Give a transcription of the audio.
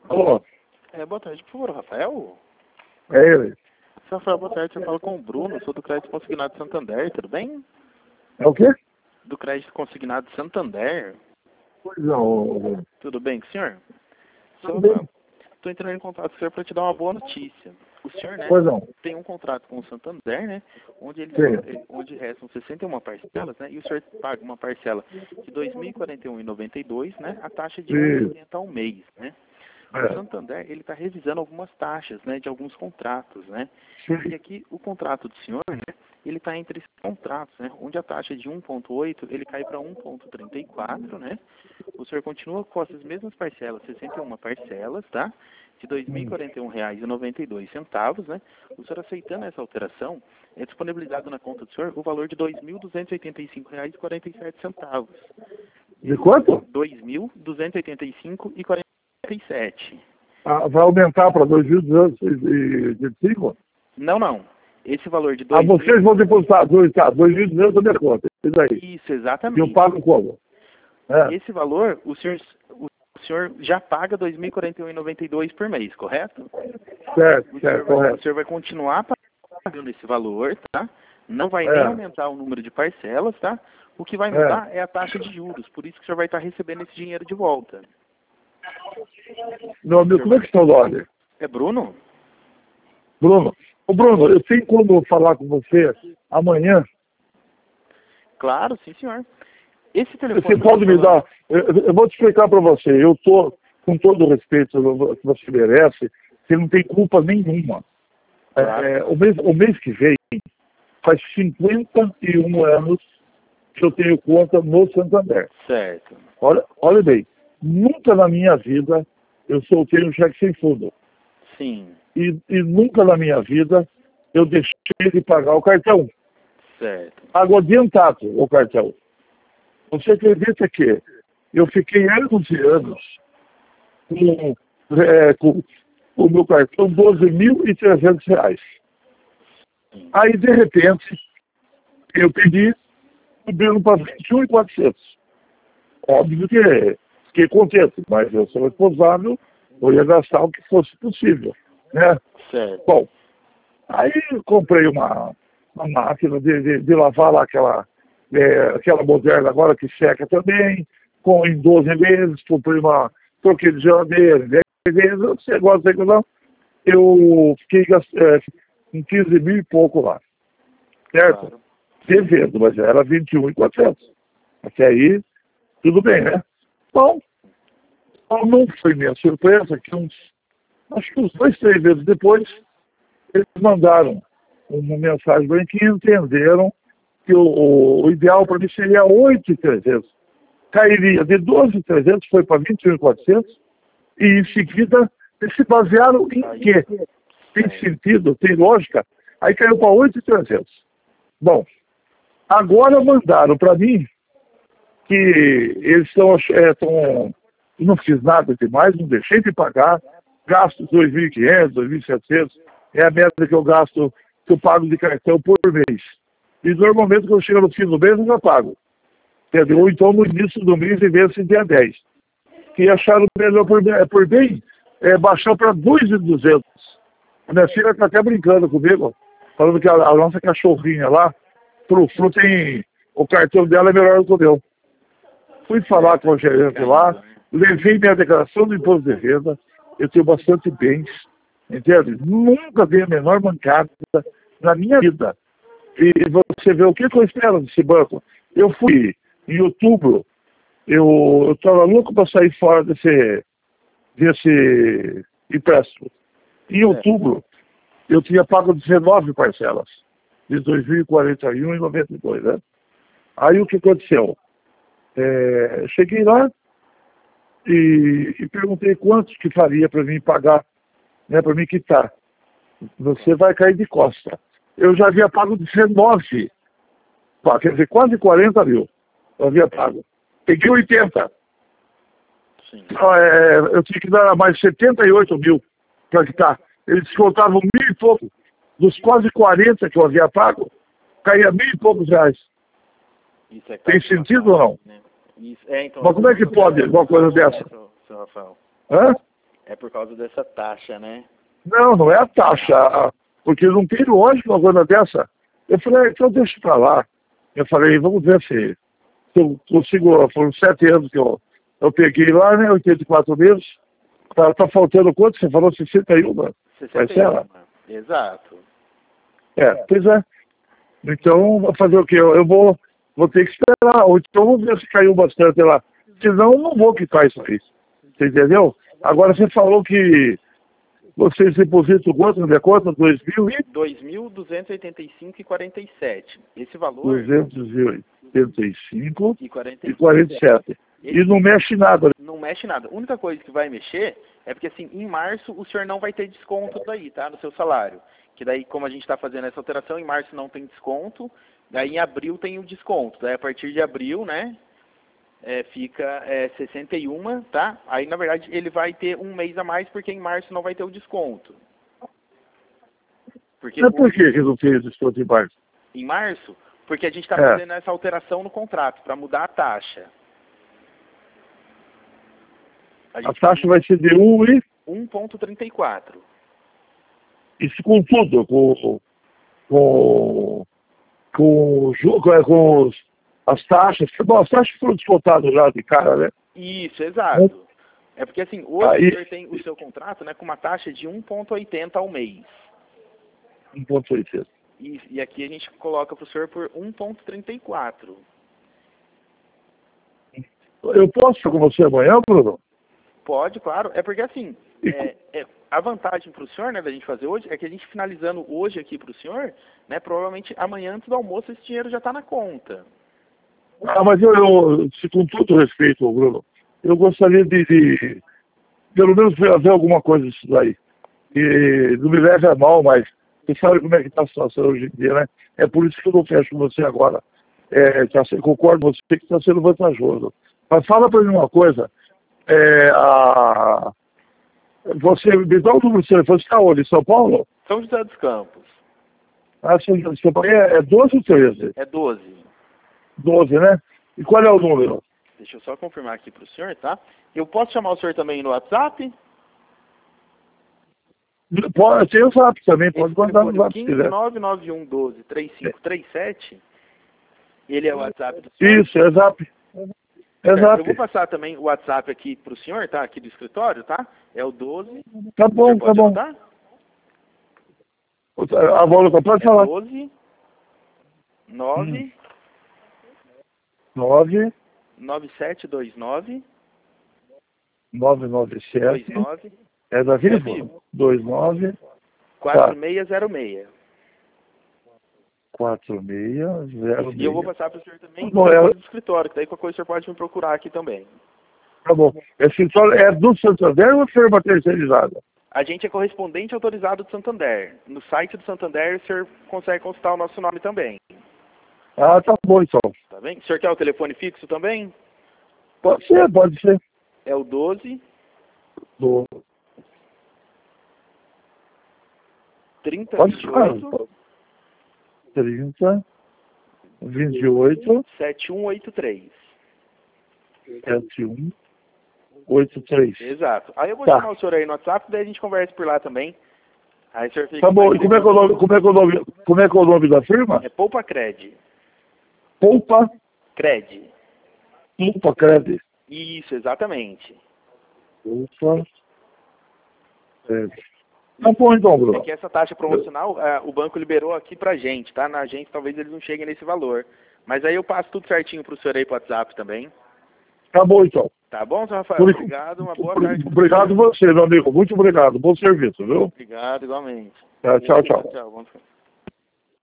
Alô, Boa tarde, por favor, Rafael. é ele. Seu Rafael, boa tarde, você fala com o Bruno, sou do Crédito Consignado Santander, tudo bem? É o quê? Do Crédito Consignado Santander, Pois não. tudo bem com o senhor? Seu Tudo bem? Rafael, estou entrando em contato com o senhor para te dar uma boa notícia. O senhor, né, Pois não. tem um contrato com o Santander, né, Sim. onde restam 61 parcelas, né, e o senhor paga uma parcela de R$ 2.041,92, né, a taxa de Isso. 1,80 ao mês, né. O É. Santander, ele está revisando algumas taxas, né, de alguns contratos, né. E Sim. aqui o contrato do senhor, né, ele está entre esses contratos, né, onde a taxa de 1,8 ele cai para 1,34, né. O senhor continua com essas mesmas parcelas, 61 parcelas, tá? De R$ 2.041,92, né? O senhor aceitando essa alteração, é disponibilizado na conta do senhor o valor de R$ 2.285,47. De quanto? R$ 2.285,47. Ah, vai aumentar para 2.225? Não, não. Esse valor de Ah, 2.000... vocês vão depositar 2.200 da minha conta. Isso aí. Isso, E eu exatamente. pago como? É. Esse valor, o senhor já paga R$ 2.041,92 por mês, correto? Certo, O correto. senhor vai continuar pagando esse valor, tá? Não vai nem É. aumentar o número de parcelas, tá? O que vai É. mudar é a taxa de juros, por isso que o senhor vai estar recebendo esse dinheiro de volta. Meu amigo, como é que está o nome? É Bruno? Bruno. Ô, Bruno, eu tenho como falar com você amanhã? Claro, sim, senhor. Esse telefone Você que eu tô pode me falando... dar... Eu vou te explicar para você. Eu estou, com todo o respeito que você merece, você não tem culpa nenhuma. Claro. O mês que vem, faz 51 anos que eu tenho conta no Santander. Certo. Olha bem, nunca na minha vida eu soltei um cheque sem fundo. Sim. E nunca na minha vida eu deixei de pagar o cartão. Certo. Pago adiantado o cartão. Você acredita que eu fiquei anos e anos com o meu cartão R$ 12.300. Aí, de repente, eu pedi subindo para 21.400. Óbvio que fiquei contente, mas eu sou responsável, eu ia gastar o que fosse possível, né? Certo. Bom, aí eu comprei uma máquina de lavar lá, aquela moderna agora que seca também, em 12 vezes, comprei troquei de geladeira, em 10 vezes, você gosta de não? Eu fiquei com 15 mil e pouco lá, certo? Claro. Devendo, mas era 21.400. Até aí, tudo bem, né? Bom, não foi minha surpresa que acho que uns 2, 3 meses depois, eles mandaram uma mensagem para mim que entenderam que o ideal para mim seria 8.300. Cairia de 12.300, foi para 21.400, e em seguida eles se basearam em quê? Tem sentido, tem lógica? Aí caiu para 8.300. Bom, agora mandaram para mim que eles estão... não fiz nada demais, não deixei de pagar, gasto 2.500, 2.700, é a meta que eu gasto, que eu pago de cartão por mês. E normalmente quando chega no fim do mês eu já pago. Entendeu? Ou então no início do mês e vence em dia 10. Que acharam melhor por bem baixar para 2.200. A minha filha está até brincando comigo, falando que a nossa cachorrinha lá, o cartão dela é melhor do que o meu. Fui falar com o gerente lá, levei minha declaração do imposto de renda, eu tenho bastante bens, entende? Nunca vi a menor mancada na minha vida. E você vê o que eu espero desse banco. Eu fui em outubro, eu estava louco para sair fora desse empréstimo. Em outubro, eu tinha pago 19 parcelas, de 2.041,92, né? Aí o que aconteceu? Cheguei lá e perguntei quanto que faria para mim pagar, né, para mim quitar. Você vai cair de costa. Eu já havia pago 19, quer dizer, quase 40 mil. Eu havia pago. Peguei 80. Sim. Eu tinha que dar mais 78 mil para quitar. Eles descontavam 1.000 e pouco. Dos quase 40 que eu havia pago, caía 1.000 e poucos reais. Tem sentido ou não? Né? Isso. Então, Mas como é que pode uma coisa dessa? Seu Rafael. Hã? É por causa dessa taxa, né? Não, não é a taxa, porque não tem lógica uma coisa dessa. Eu falei, então deixa pra lá. Eu falei, vamos ver se eu consigo, foram 7 anos que eu peguei lá, né, 84 meses. Tá faltando quanto? Você falou 61? 61, exato. Pois é. Então, vou fazer o quê? Eu vou ter que esperar, ou então vamos ver se caiu bastante lá. Senão, eu não vou quitar isso aí. Você entendeu? Agora, você falou que vocês depositam quanto na minha conta? 2.285,47. Esse valor... 285 e 47. E não mexe nada. Não mexe nada. A única coisa que vai mexer é porque, assim, em março o senhor não vai ter desconto daí, tá? No seu salário. Que daí, como a gente está fazendo essa alteração, em março não tem desconto. Daí em abril tem o desconto. Daí a partir de abril, né? Fica 61, tá? Aí, na verdade, ele vai ter um mês a mais porque em março não vai ter o desconto. Mas por que não tem desconto em março? Em março? Porque a gente está fazendo essa alteração no contrato para mudar a taxa. A taxa vai ser de 1,34. Isso com tudo, com as taxas. Bom, as taxas foram descontadas já de cara, né? Isso, exato. É porque assim, hoje o senhor tem o seu contrato, né, com uma taxa de 1,80 ao mês. 1,80. E aqui a gente coloca para o senhor por 1,34. Eu posso ficar com você amanhã, Bruno? Pode, claro. É porque assim, a vantagem para o senhor, né, da gente fazer hoje, é que a gente finalizando hoje aqui para o senhor, né, provavelmente amanhã antes do almoço esse dinheiro já está na conta. Mas com todo respeito, Bruno, eu gostaria de pelo menos ver alguma coisa disso daí. E não me leve a mal, mas você sabe como é que está a situação hoje em dia, né? É por isso que eu não fecho com você agora. Concordo com você que está sendo vantajoso. Mas fala para mim uma coisa. Você me dá o número de telefone, você está onde? Em São Paulo? São José dos Campos. São José dos Campos. É 12 ou 13? É 12. 12, né? E qual é o número? Deixa eu só confirmar aqui para o senhor, tá? Eu posso chamar o senhor também no WhatsApp? Pode, tem o WhatsApp também, pode mandar no WhatsApp. 15991123537. Ele é o WhatsApp do senhor? Isso, é WhatsApp. Eu vou passar também o WhatsApp aqui para o senhor, tá? Aqui do escritório, tá? É o 12. Tá bom, tá bom. Anotar? A bola pode falar. 12 9 9729 997 é da Vivo? 29 4606. 4606. E eu vou passar para o senhor também do escritório, que daí qualquer coisa o senhor pode me procurar aqui também. Tá bom. Esse escritório é do Santander ou é firma terceirizada? A gente é correspondente autorizado do Santander. No site do Santander o senhor consegue consultar o nosso nome também. Ah, tá bom então. Tá bem? O senhor quer o telefone fixo também? Pode ser, pode ser. É o 12 30 pode 28 30 28 7183. 7183. Exato. Aí eu vou chamar o senhor aí no WhatsApp, daí a gente conversa por lá também. Aí o senhor fica... Tá bom, e como é que é o nome da firma? É Poupa Cred. Poupa Cred. Poupa Cred. Isso, exatamente. Poupa Cred. Tá bom então, Bruno. É que essa taxa promocional, o banco liberou aqui pra gente, tá? Na agência talvez eles não cheguem nesse valor. Mas aí eu passo tudo certinho pro senhor aí pro WhatsApp também. Tá bom então. Tá bom, senhor Rafael? Obrigado, uma boa tarde. Obrigado você, meu amigo. Muito obrigado. Bom serviço, viu? Obrigado, igualmente. Tchau, tchau. Tchau, bom descanso.